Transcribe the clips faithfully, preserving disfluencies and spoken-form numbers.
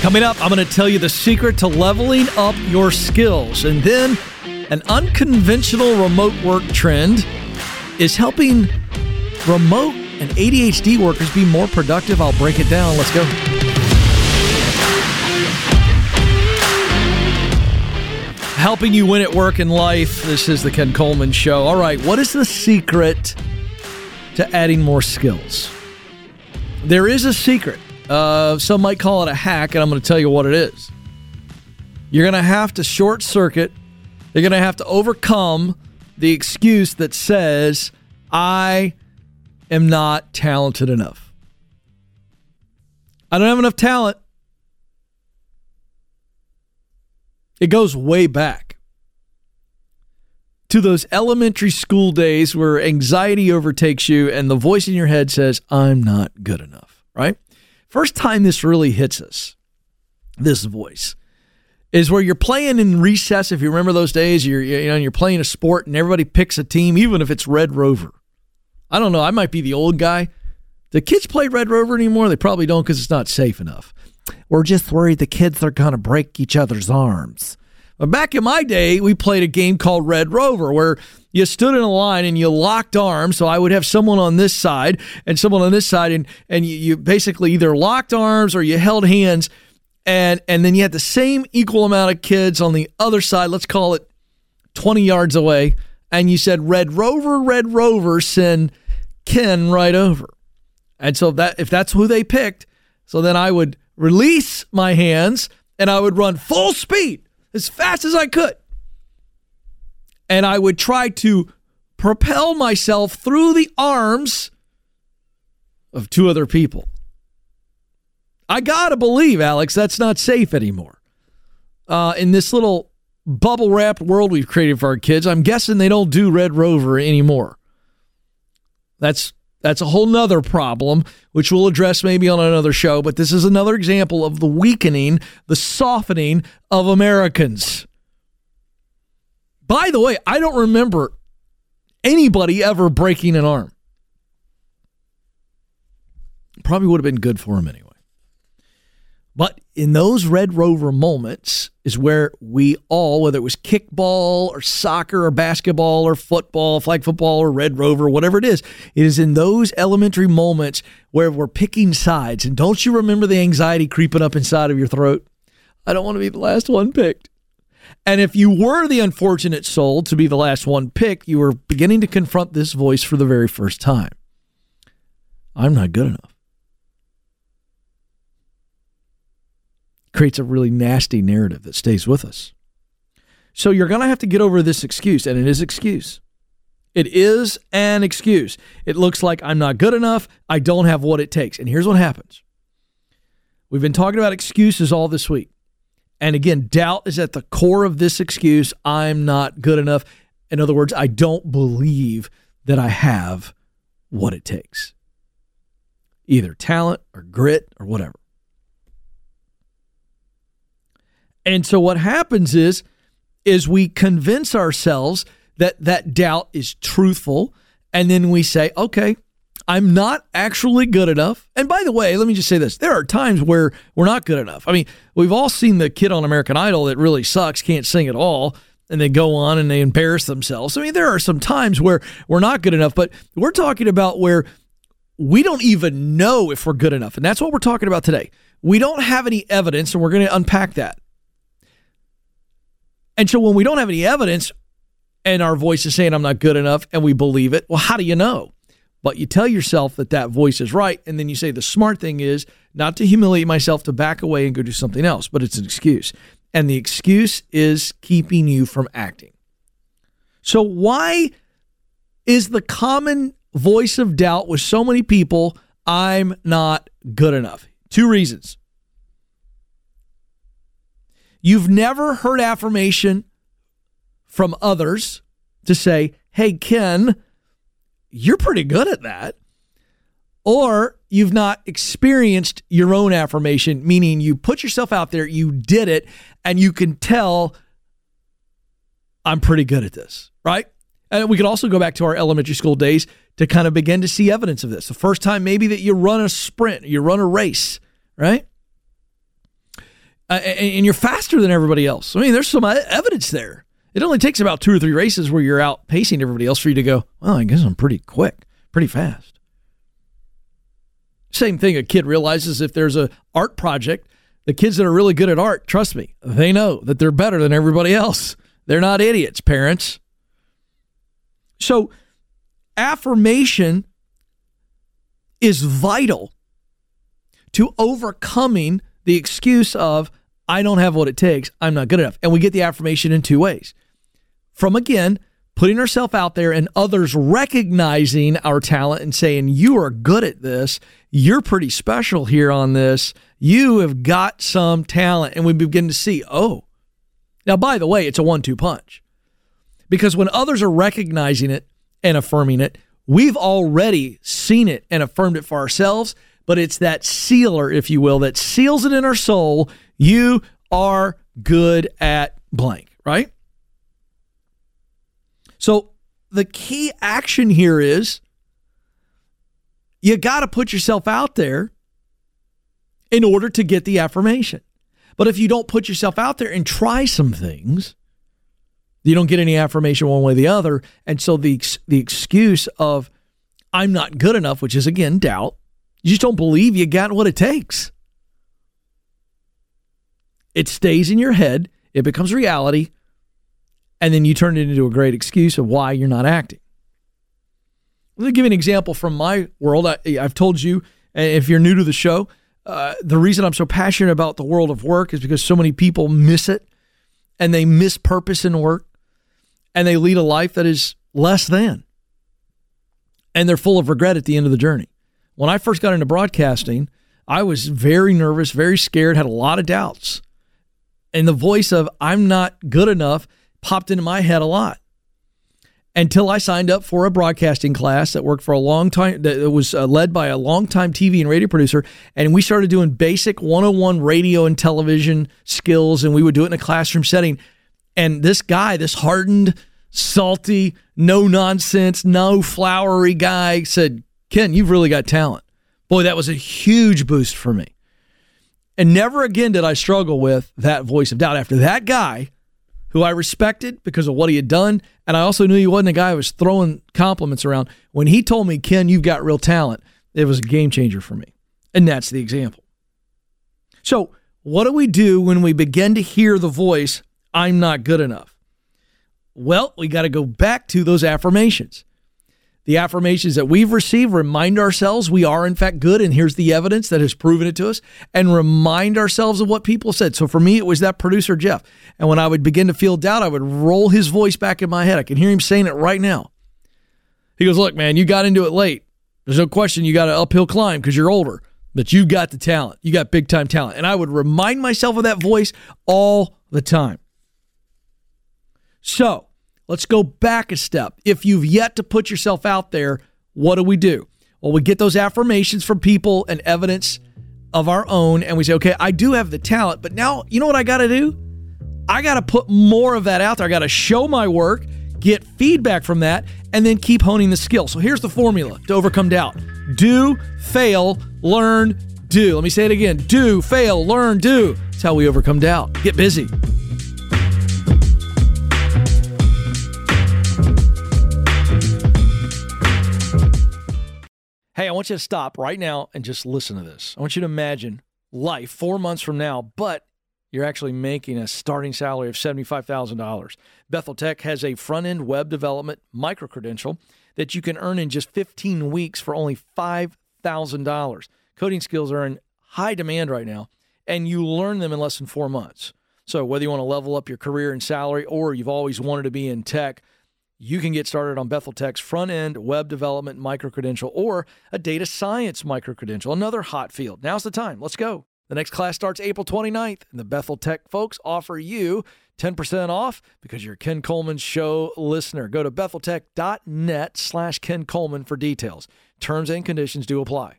Coming up, I'm going to tell you the secret to leveling up your skills. And then an unconventional remote work trend is helping remote and A D H D workers be more productive. I'll break it down. Let's go. Helping you win at work and life. This is the Ken Coleman Show. All right, what is the secret to adding more skills? There is a secret. Uh, some might call it a hack, and I'm going to tell you what it is. You're going to have to short circuit. You're going to have to overcome the excuse that says, I am not talented enough. I don't have enough talent. It goes way back to those elementary school days where anxiety overtakes you and the voice in your head says, I'm not good enough, right? First time this really hits us, this voice, is where you're playing in recess. If you remember those days, you're you know you're playing a sport and everybody picks a team, even if it's Red Rover. I don't know. I might be the old guy. Do kids play Red Rover anymore? They probably don't because it's not safe enough. We're just worried the kids are going to break each other's arms. But back in my day, we played a game called Red Rover where you stood in a line and you locked arms. So I would have someone on this side and someone on this side, and, and you, you basically either locked arms or you held hands, and, and then you had the same equal amount of kids on the other side, let's call it twenty yards away, and you said, Red Rover, Red Rover, send Ken right over. And so that if that's who they picked, so then I would release my hands and I would run full speed as fast as I could. And I would try to propel myself through the arms of two other people. I gotta believe, Alex, that's not safe anymore. Uh, in this little bubble-wrapped world we've created for our kids, I'm guessing they don't do Red Rover anymore. That's That's a whole nother problem, which we'll address maybe on another show, but this is another example of the weakening, the softening of Americans. By the way, I don't remember anybody ever breaking an arm. Probably would have been good for him anyway. But in those Red Rover moments is where we all, whether it was kickball or soccer or basketball or football, flag football or Red Rover, whatever it is, it is in those elementary moments where we're picking sides. And don't you remember the anxiety creeping up inside of your throat? I don't want to be the last one picked. And if you were the unfortunate soul to be the last one picked, you were beginning to confront this voice for the very first time. I'm not good enough. Creates a really nasty narrative that stays with us. So you're going to have to get over this excuse, and it is excuse. It is an excuse. It looks like I'm not good enough. I don't have what it takes. And here's what happens. We've been talking about excuses all this week. And again, doubt is at the core of this excuse. I'm not good enough. In other words, I don't believe that I have what it takes. Either talent or grit or whatever. And so what happens is, is we convince ourselves that that doubt is truthful. And then we say, okay, I'm not actually good enough. And by the way, let me just say this. There are times where we're not good enough. I mean, we've all seen the kid on American Idol that really sucks, can't sing at all, and they go on and they embarrass themselves. I mean, there are some times where we're not good enough, but we're talking about where we don't even know if we're good enough. And that's what we're talking about today. We don't have any evidence, and we're going to unpack that. And so when we don't have any evidence and our voice is saying I'm not good enough and we believe it, well, how do you know? But you tell yourself that that voice is right, and then you say the smart thing is not to humiliate myself, to back away and go do something else, but it's an excuse. And the excuse is keeping you from acting. So why is the common voice of doubt with so many people, I'm not good enough? Two reasons. You've never heard affirmation from others to say, hey, Ken, you're pretty good at that. Or you've not experienced your own affirmation, meaning you put yourself out there, you did it, and you can tell I'm pretty good at this, right? And we could also go back to our elementary school days to kind of begin to see evidence of this. The first time maybe that you run a sprint, you run a race, right? uh, and you're faster than everybody else. I mean, there's some evidence there. It only takes about two or three races where you're out pacing everybody else for you to go, well, I guess I'm pretty quick, pretty fast. Same thing a kid realizes if there's an art project, the kids that are really good at art, trust me, they know that they're better than everybody else. They're not idiots, parents. So affirmation is vital to overcoming the excuse of, I don't have what it takes, I'm not good enough. And we get the affirmation in two ways. From, again, putting ourselves out there and others recognizing our talent and saying, you are good at this, you're pretty special here on this, you have got some talent. And we begin to see, oh, now, by the way, it's a one two punch. Because when others are recognizing it and affirming it, we've already seen it and affirmed it for ourselves, but it's that sealer, if you will, that seals it in our soul. You are good at blank, right? So the key action here is you got to put yourself out there in order to get the affirmation. But if you don't put yourself out there and try some things, you don't get any affirmation one way or the other. And so the, the excuse of I'm not good enough, which is, again, doubt, you just don't believe you got what it takes. It stays in your head. It becomes reality. And then you turn it into a great excuse of why you're not acting. Let me give you an example from my world. I, I've told you, if you're new to the show, uh, the reason I'm so passionate about the world of work is because so many people miss it and they miss purpose in work and they lead a life that is less than. And they're full of regret at the end of the journey. When I first got into broadcasting, I was very nervous, very scared, had a lot of doubts. And the voice of I'm not good enough popped into my head a lot until I signed up for a broadcasting class that worked for a long time, that was uh, led by a longtime T V and radio producer. And we started doing basic one oh one radio and television skills, and we would do it in a classroom setting. And this guy, this hardened, salty, no nonsense, no flowery guy said, Ken, you've really got talent. Boy, that was a huge boost for me. And never again did I struggle with that voice of doubt. After that guy, who I respected because of what he had done, and I also knew he wasn't a guy who was throwing compliments around, when he told me, Ken, you've got real talent, it was a game changer for me. And that's the example. So what do we do when we begin to hear the voice, I'm not good enough? Well, we got to go back to those affirmations. The affirmations that we've received, remind ourselves we are in fact good, and here's the evidence that has proven it to us, and remind ourselves of what people said. So for me, it was that producer, Jeff. And when I would begin to feel doubt, I would roll his voice back in my head. I can hear him saying it right now. He goes, look, man, you got into it late. There's no question you got an uphill climb because you're older, but you got the talent. You got big time talent. And I would remind myself of that voice all the time. So let's go back a step. If you've yet to put yourself out there, what do we do? Well, we get those affirmations from people and evidence of our own, and we say, okay, I do have the talent, but now, you know what I got to do? I got to put more of that out there. I got to show my work, get feedback from that, and then keep honing the skill. So here's the formula to overcome doubt. Do, fail, learn, do. Let me say it again. Do, fail, learn, do. That's how we overcome doubt. Get busy. Hey, I want you to stop right now and just listen to this. I want you to imagine life four months from now, but you're actually making a starting salary of seventy-five thousand dollars. Bethel Tech has a front-end web development micro-credential that you can earn in just fifteen weeks for only five thousand dollars. Coding skills are in high demand right now, and you learn them in less than four months. So whether you want to level up your career and salary or you've always wanted to be in tech, you can get started on Bethel Tech's front-end web development micro-credential or a data science micro-credential, another hot field. Now's the time. Let's go. The next class starts April twenty-ninth, and the Bethel Tech folks offer you ten percent off because you're a Ken Coleman Show listener. Go to betheltech.net slash Ken Coleman for details. Terms and conditions do apply.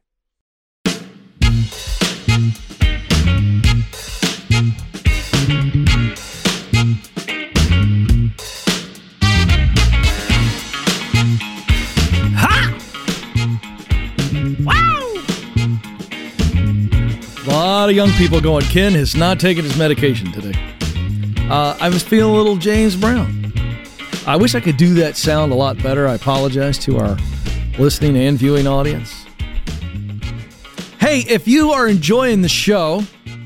lot of young people going, Ken has not taken his medication today. Uh, I was feeling a little James Brown. I wish I could do that sound a lot better. I apologize to our listening and viewing audience. Hey, if you are enjoying the show,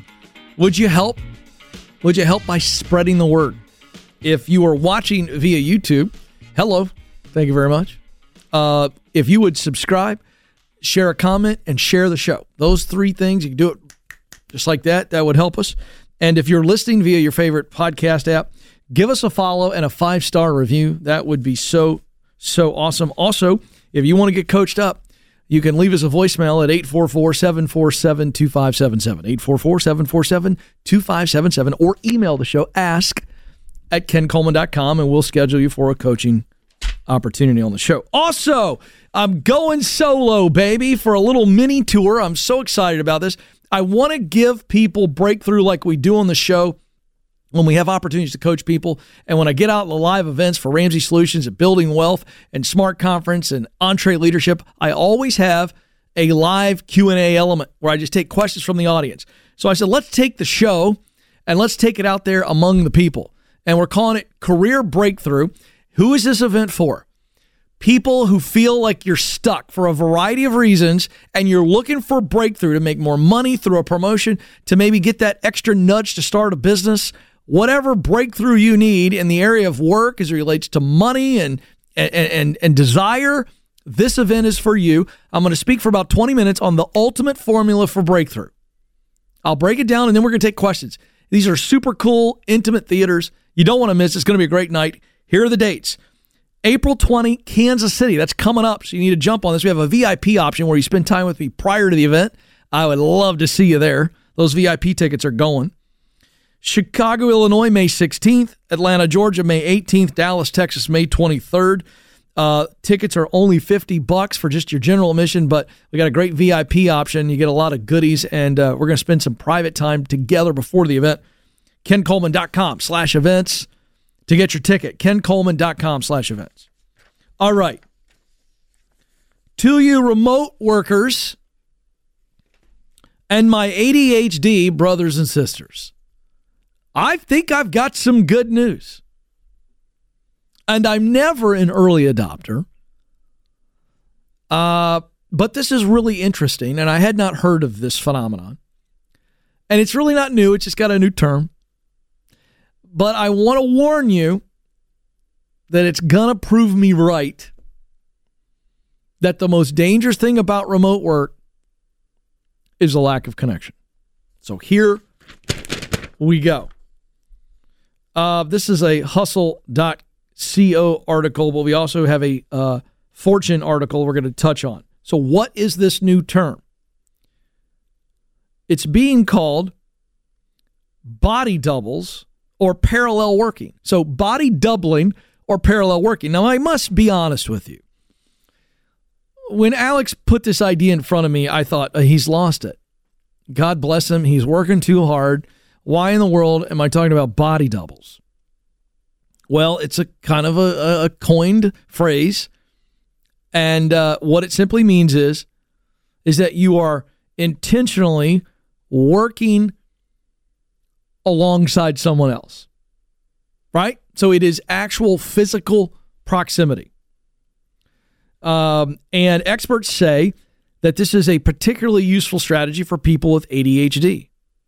would you help? Would you help by spreading the word? If you are watching via YouTube, hello, thank you very much. Uh, if you would subscribe, share a comment, and share the show. Those three things, you can do it just like that. That would help us. And if you're listening via your favorite podcast app, give us a follow and a five-star review. That would be so, so awesome. Also, if you want to get coached up, you can leave us a voicemail at eight four four, seven four seven, two five seven seven, eight four four, seven four seven, two five seven seven, or email the show, ask at ken coleman dot com, and we'll schedule you for a coaching opportunity on the show. Also, I'm going solo, baby, for a little mini tour. I'm so excited about this. I want to give people breakthrough like we do on the show when we have opportunities to coach people. And when I get out in the live events for Ramsey Solutions at Building Wealth and Smart Conference and Entree Leadership, I always have a live Q and A element where I just take questions from the audience. So I said, let's take the show and let's take it out there among the people. And we're calling it Career Breakthrough. Who is this event for? People who feel like you're stuck for a variety of reasons and you're looking for breakthrough to make more money through a promotion, to maybe get that extra nudge to start a business. Whatever breakthrough you need in the area of work as it relates to money and, and, and, and desire, this event is for you. I'm going to speak for about twenty minutes on the ultimate formula for breakthrough. I'll break it down, and then we're going to take questions. These are super cool, intimate theaters. You don't want to miss. It's going to be a great night. Here are the dates. April twentieth, Kansas City. That's coming up, so you need to jump on this. We have a V I P option where you spend time with me prior to the event. I would love to see you there. Those V I P tickets are going. Chicago, Illinois, May sixteenth. Atlanta, Georgia, May eighteenth. Dallas, Texas, May twenty-third. Uh, tickets are only fifty bucks for just your general admission, but we got a great V I P option. You get a lot of goodies, and uh, we're going to spend some private time together before the event. ken coleman dot com slash events to get your ticket. ken coleman dot com slash events. All right. To you remote workers and my A D H D brothers and sisters, I think I've got some good news. And I'm never an early adopter. Uh, but this is really interesting, and I had not heard of this phenomenon. And it's really not new. It's just got a new term. But I want to warn you that it's going to prove me right that the most dangerous thing about remote work is a lack of connection. So here we go. Uh, this is a hustle dot co article, but we also have a uh, Fortune article we're going to touch on. So what is this new term? It's being called body doubles or parallel working. So body doubling or parallel working. Now, I must be honest with you. When Alex put this idea in front of me, I thought, oh, he's lost it. God bless him. He's working too hard. Why in the world am I talking about body doubles? Well, it's a kind of a, a coined phrase. And uh, what it simply means is, is that you are intentionally working alongside someone else, right? So it is actual physical proximity. Um, and experts say that this is a particularly useful strategy for people with A D H D.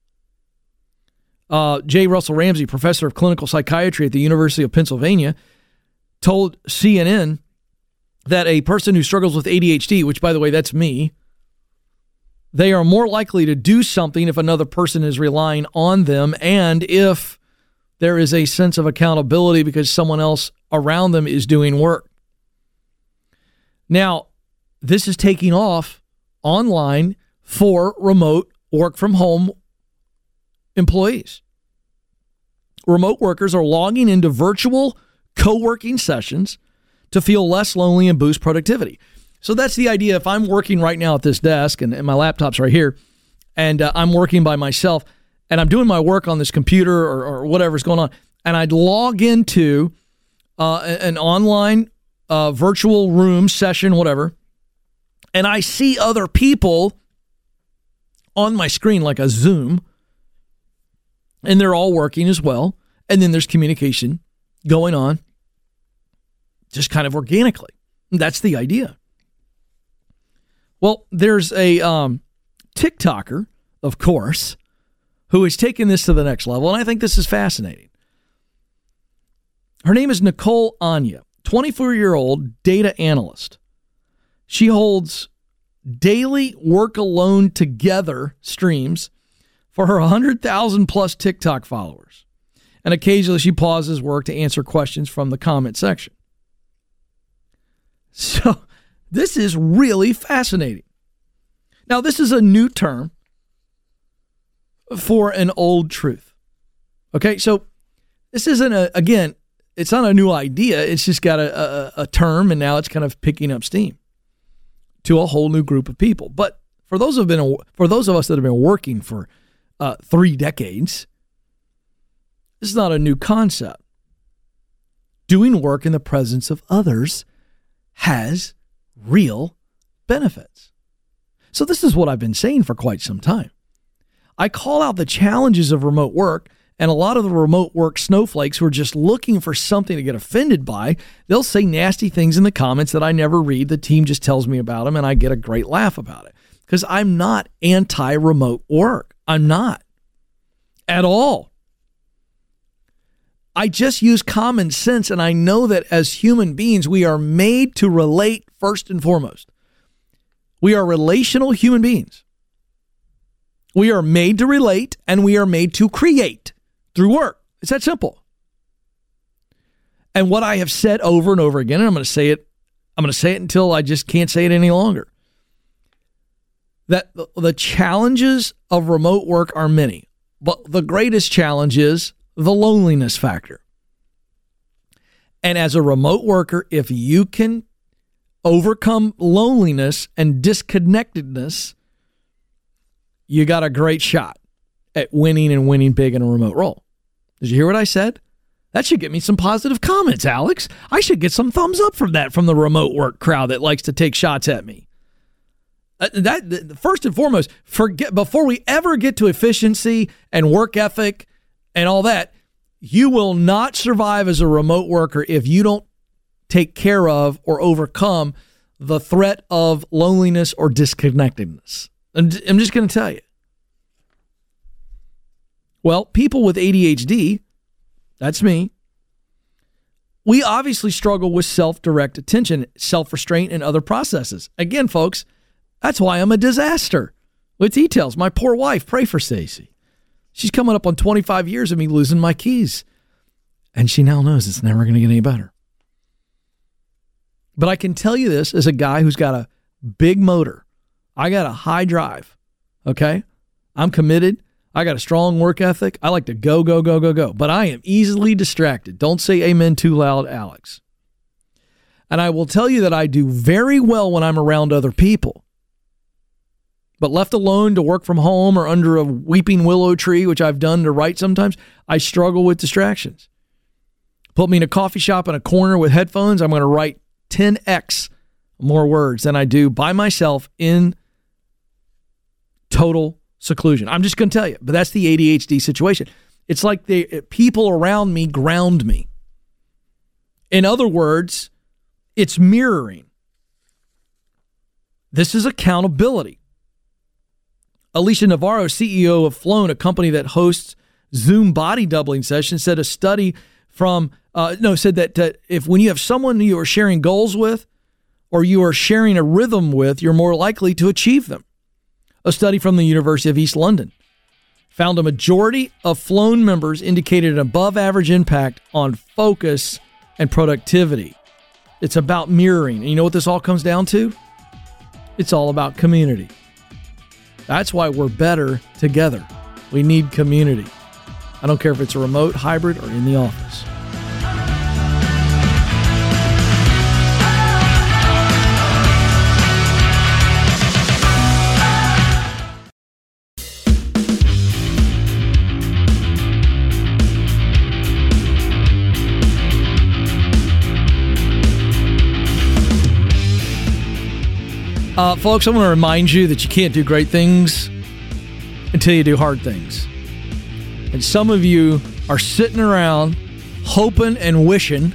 Uh, J. Russell Ramsey, professor of clinical psychiatry at the University of Pennsylvania, told C N N that a person who struggles with A D H D, which, by the way, that's me, they are more likely to do something if another person is relying on them and if there is a sense of accountability because someone else around them is doing work. Now, this is taking off online for remote work from home employees. Remote workers are logging into virtual co-working sessions to feel less lonely and boost productivity. So that's the idea. If I'm working right now at this desk and, and my laptop's right here and uh, I'm working by myself and I'm doing my work on this computer or, or whatever's going on, and I'd log into uh, an online uh, virtual room session, whatever, and I see other people on my screen like a Zoom, and they're all working as well. And then there's communication going on just kind of organically. That's the idea. Well, there's a um, TikToker, of course, who has taken this to the next level, and I think this is fascinating. Her name is Nicole Anya, twenty-four-year-old data analyst. She holds daily work alone together streams for her one hundred thousand plus TikTok followers. And occasionally she pauses work to answer questions from the comment section. So this is really fascinating. Now, this is a new term for an old truth. Okay, so this isn't a, again, it's not a new idea. It's just got a, a, a term, and now it's kind of picking up steam to a whole new group of people. But for those of been for those of us that have been working for uh, three decades, this is not a new concept. Doing work in the presence of others has real benefits. So this is what I've been saying for quite some time. I call out the challenges of remote work, and a lot of the remote work snowflakes who are just looking for something to get offended by, they'll say nasty things in the comments that I never read. The team just tells me about them, and I get a great laugh about it. Because I'm not anti-remote work. I'm not. At all. I just use common sense, and I know that as human beings, we are made to relate first and foremost. We are relational human beings. We are made to relate, and we are made to create through work. It's that simple. And what I have said over and over again, and I'm going to say it, I'm going to say it until I just can't say it any longer, that the challenges of remote work are many, but the greatest challenge is the loneliness factor. And as a remote worker, if you can overcome loneliness and disconnectedness, you got a great shot at winning and winning big in a remote role. Did you hear what I said? That should get me some positive comments, Alex. I should get some thumbs up from that from the remote work crowd that likes to take shots at me. Uh, that, that first and foremost, forget before we ever get to efficiency and work ethic and all that, you will not survive as a remote worker if you don't take care of or overcome the threat of loneliness or disconnectedness. I'm just going to tell you. Well, people with A D H D, that's me, we obviously struggle with self-direct attention, self-restraint, and other processes. Again, folks, that's why I'm a disaster with details. My poor wife, pray for Stacey. She's coming up on twenty-five years of me losing my keys. And she now knows it's never going to get any better. But I can tell you this as a guy who's got a big motor. I got a high drive, okay? I'm committed. I got a strong work ethic. I like to go, go, go, go, go. But I am easily distracted. Don't say amen too loud, Alex. And I will tell you that I do very well when I'm around other people. But left alone to work from home or under a weeping willow tree, which I've done to write sometimes, I struggle with distractions. Put me in a coffee shop in a corner with headphones, I'm going to write ten x more words than I do by myself in total seclusion. I'm just going to tell you, but that's the A D H D situation. It's like the people around me ground me. In other words, it's mirroring. This is accountability. Alicia Navarro, C E O of Flown, a company that hosts Zoom body doubling sessions, said a study from, uh, no, said that uh, if when you have someone you are sharing goals with or you are sharing a rhythm with, you're more likely to achieve them. A study from the University of East London found a majority of Flown members indicated an above average impact on focus and productivity. It's about mirroring. And you know what this all comes down to? It's all about community. That's why we're better together. We need community. I don't care if it's a remote, hybrid, or in the office. Uh, folks, I want to remind you that you can't do great things until you do hard things. And some of you are sitting around hoping and wishing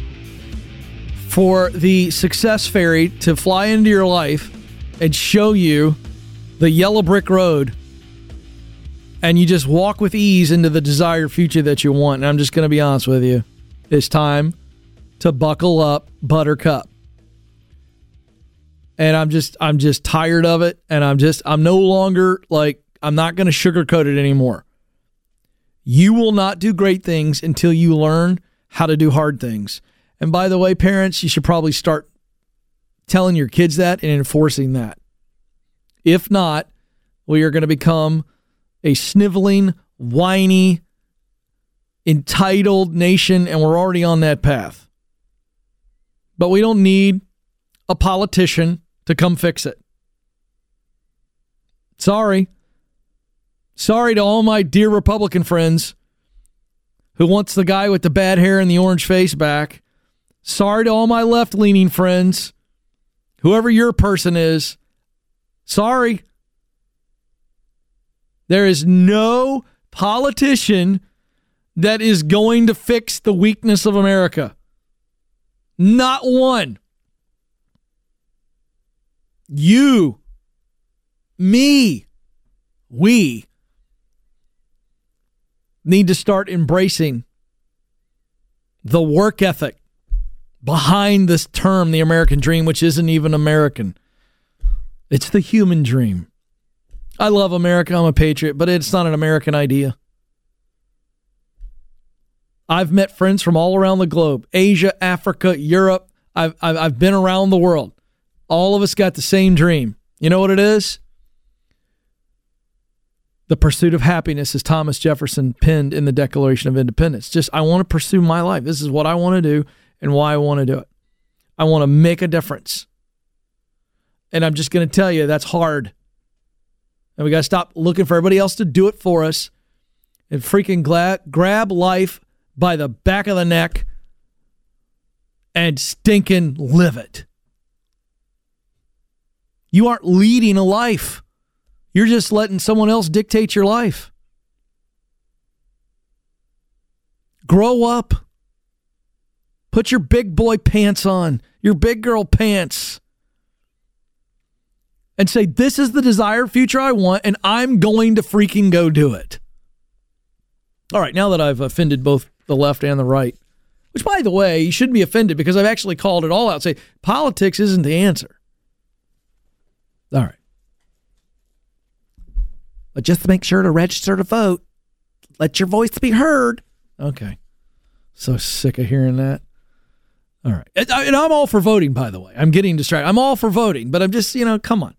for the success fairy to fly into your life and show you the yellow brick road, and you just walk with ease into the desired future that you want. And I'm just going to be honest with you. It's time to buckle up, buttercup. And I'm just I'm just tired of it, and I'm just I'm no longer like I'm not going to sugarcoat it anymore. You will not do great things until you learn how to do hard things. And by the way, parents, you should probably start telling your kids that and enforcing that. If not, we are going to become a sniveling, whiny, entitled nation, and we're already on that path. But we don't need a politician to come fix it. Sorry. Sorry to all my dear Republican friends who wants the guy with the bad hair and the orange face back. Sorry to all my left-leaning friends, whoever your person is. Sorry. There is no politician that is going to fix the weakness of America. Not one. You, me, we need to start embracing the work ethic behind this term, the American dream, which isn't even American. It's the human dream. I love America. I'm a patriot, but it's not an American idea. I've met friends from all around the globe, Asia, Africa, Europe. I've, I've, I've been around the world. All of us got the same dream. You know what it is? The pursuit of happiness, as Thomas Jefferson penned in the Declaration of Independence. Just, I want to pursue my life. This is what I want to do and why I want to do it. I want to make a difference. And I'm just going to tell you, that's hard. And we got to stop looking for everybody else to do it for us and freaking gla- grab life by the back of the neck and stinking live it. You aren't leading a life. You're just letting someone else dictate your life. Grow up. Put your big boy pants on, your big girl pants, and say, this is the desired future I want, and I'm going to freaking go do it. All right, now that I've offended both the left and the right, which, by the way, you shouldn't be offended because I've actually called it all out. Say, politics isn't the answer. All right. But just make sure to register to vote. Let your voice be heard. Okay. So sick of hearing that. All right. And I'm all for voting, by the way. I'm getting distracted. I'm all for voting, but I'm just, you know, come on.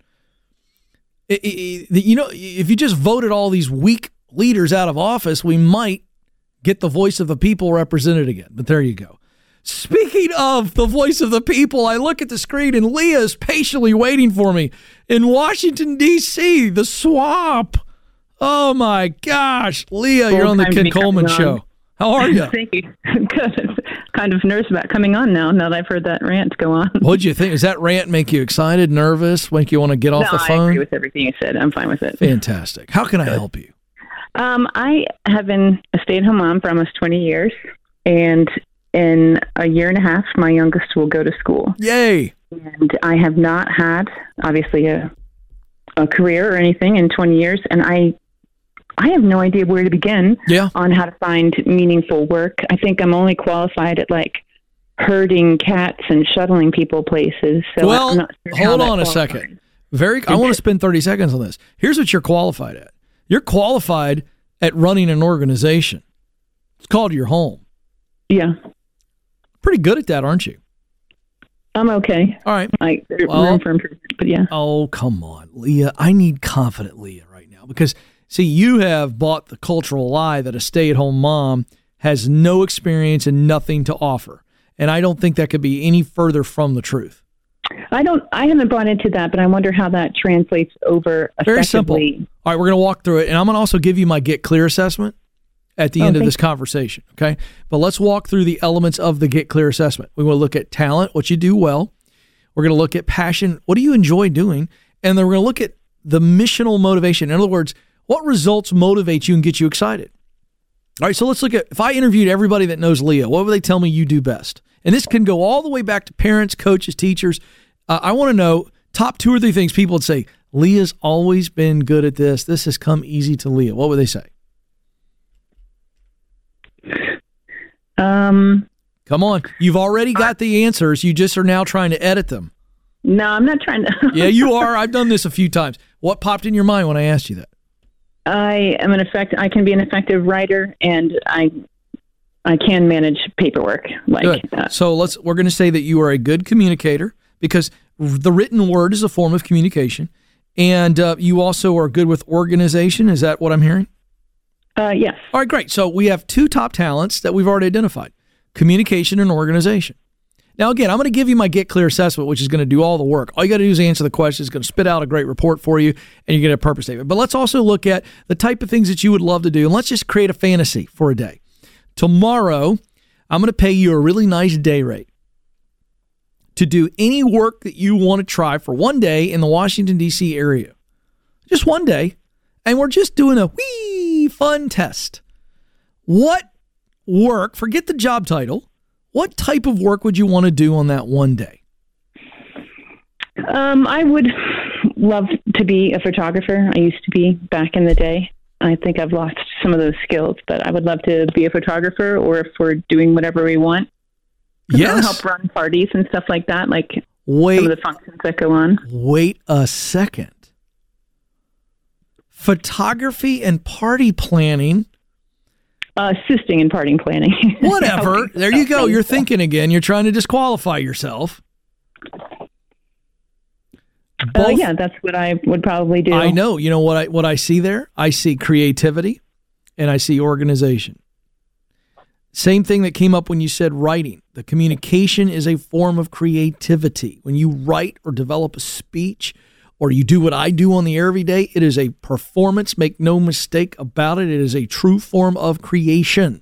It, it, you know, if you just voted all these weak leaders out of office, we might get the voice of the people represented again. But there you go. Speaking of the voice of the people, I look at the screen and Leah is patiently waiting for me in Washington, D C, the swamp. Oh, my gosh. Leah, you're on the Ken Coleman Show. How are you? Thank you. Good. Kind of nervous about coming on now, now that I've heard that rant go on. What'd you think? Does that rant make you excited, nervous, make you want to get off no, the phone? I agree with everything you said. I'm fine with it. Fantastic. How can I help you? Um, I have been a stay-at-home mom for almost twenty years, and in a year and a half, my youngest will go to school. Yay! And I have not had, obviously, a a career or anything in twenty years, and I I have no idea where to begin yeah. on how to find meaningful work. I think I'm only qualified at, like, herding cats and shuttling people places. So well, I'm not sure hold how on a qualifies. second. Very. I want to spend thirty seconds on this. Here's what you're qualified at. You're qualified at running an organization. It's called your home. Yeah. Pretty good at that, aren't you? I'm okay. All right. Like, there's well, room for improvement, but yeah. Oh, come on, Leah. I need confident Leah right now because, see, you have bought the cultural lie that a stay-at-home mom has no experience and nothing to offer. And I don't think that could be any further from the truth. I don't. I haven't bought into that, but I wonder how that translates over effectively. Very simple. All right, we're going to walk through it, and I'm going to also give you my Get Clear assessment at the oh, end of this you. conversation, okay? But let's walk through the elements of the Get Clear assessment. We want to look at talent, what you do well. We're going to look at passion, what do you enjoy doing? And then we're going to look at the missional motivation. In other words, What results motivate you and get you excited? All right, so let's look at, if I interviewed everybody that knows Leah, what would they tell me you do best? And this can go all the way back to parents, coaches, teachers. Uh, I want to know top two or three things people would say, Leah's always been good at this. This has come easy to Leah. What would they say? Um, Come on. You've already got the answers. You just are now trying to edit them. No, I'm not trying to. Yeah, you are. I've done this a few times. What popped in your mind when I asked you that? I am an effect. I can be an effective writer, and I I can manage paperwork. Like Good. Uh, so let's. We're going to say that you are a good communicator because the written word is a form of communication, and uh, you also are good with organization. Is that what I'm hearing? Uh, yes. All right, great. So we have two top talents that we've already identified: communication and organization. Now, again, I'm going to give you my Get Clear assessment, which is going to do all the work. All you got to do is answer the questions. It's going to spit out a great report for you, and you get a purpose statement. But let's also look at the type of things that you would love to do, and let's just create a fantasy for a day. Tomorrow, I'm going to pay you a really nice day rate to do any work that you want to try for one day in the Washington, D C area. Just one day, and we're just doing a wee fun test. What work, forget the job title, what type of work would you want to do on that one day? Um, I would love to be a photographer. I used to be back in the day. I think I've lost some of those skills, but I would love to be a photographer, or if we're doing whatever we want. Yes. Help run parties and stuff like that, like wait, some of the functions that go on. Wait a second. Photography and party planning. Uh, assisting in party planning. Whatever. There you go. You're thinking again. You're trying to disqualify yourself. Oh, uh, yeah, that's what I would probably do. I know. You know what I what I see there? I see creativity and I see organization. Same thing that came up when you said writing. The communication is a form of creativity. When you write or develop a speech, or you do what I do on the air every day, it is a performance. Make no mistake about it. It is a true form of creation.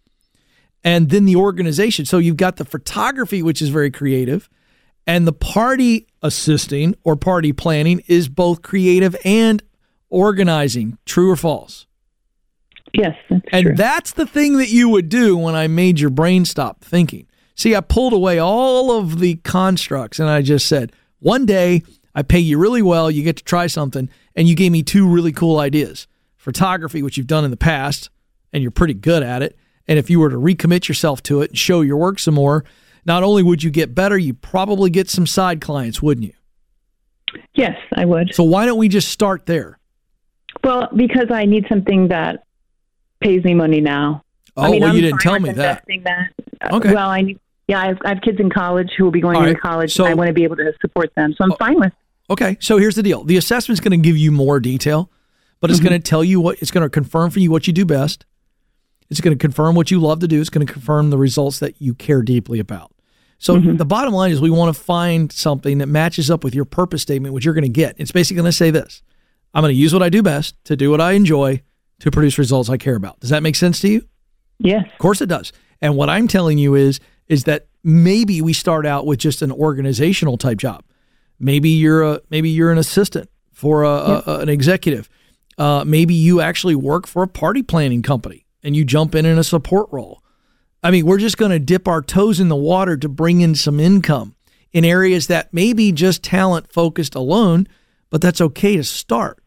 And then the organization. So you've got the photography, which is very creative, and the party assisting or party planning is both creative and organizing. True or false? Yes, that's and true. That's the thing that you would do when I made your brain stop thinking. See, I pulled away all of the constructs and I just said, one day I pay you really well, you get to try something, and you gave me two really cool ideas. Photography, which you've done in the past, and you're pretty good at it. And if you were to recommit yourself to it and show your work some more, not only would you get better, you'd probably get some side clients, wouldn't you? Yes, I would. So why don't we just start there? Well, because I need something that pays me money now. Oh, I mean, well, I'm you didn't tell me that. investing that. Okay. Well, I need, yeah, I have, I have kids in college who will be going All to right. college, So- and I want to be able to support them. So I'm Oh. fine with. Okay, so here's the deal. The assessment's going to give you more detail, but it's Mm-hmm. going to tell you what, it's going to confirm for you what you do best. It's going to confirm what you love to do. It's going to confirm the results that you care deeply about. So Mm-hmm. the bottom line is we want to find something that matches up with your purpose statement, which you're going to get. It's basically going to say this: I'm going to use what I do best to do what I enjoy to produce results I care about. Does that make sense to you? Yes. Of course it does. And what I'm telling you is, is that maybe we start out with just an organizational type job. Maybe you're a maybe you're an assistant for a, a, a, an executive. Uh, maybe you actually work for a party planning company and you jump in in a support role. I mean, we're just going to dip our toes in the water to bring in some income in areas that may be just talent focused alone, but that's okay to start.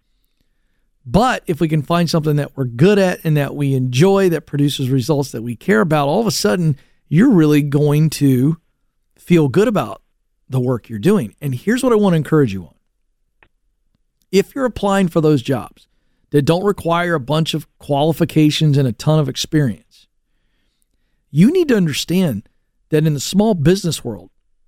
But if we can find something that we're good at and that we enjoy, that produces results that we care about, all of a sudden you're really going to feel good about the work you're doing. And here's what I want to encourage you on. If you're applying for those jobs that don't require a bunch of qualifications and a ton of experience, you need to understand that in the small business world,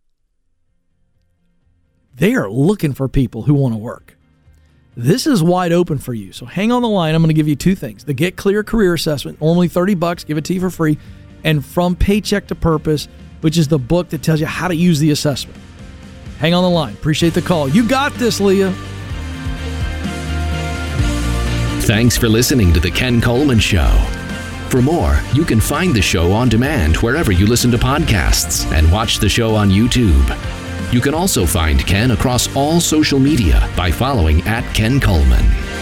they are looking for people who want to work. This is wide open for you. So hang on the line. I'm going to give you two things. The Get Clear Career Assessment, normally thirty bucks, give it to you for free. And From Paycheck to Purpose, which is the book that tells you how to use the assessment. Hang on the line. Appreciate the call. You got this, Leah. Thanks for listening to The Ken Coleman Show. For more, you can find the show on demand wherever you listen to podcasts and watch the show on YouTube. You can also find Ken across all social media by following at Ken Coleman.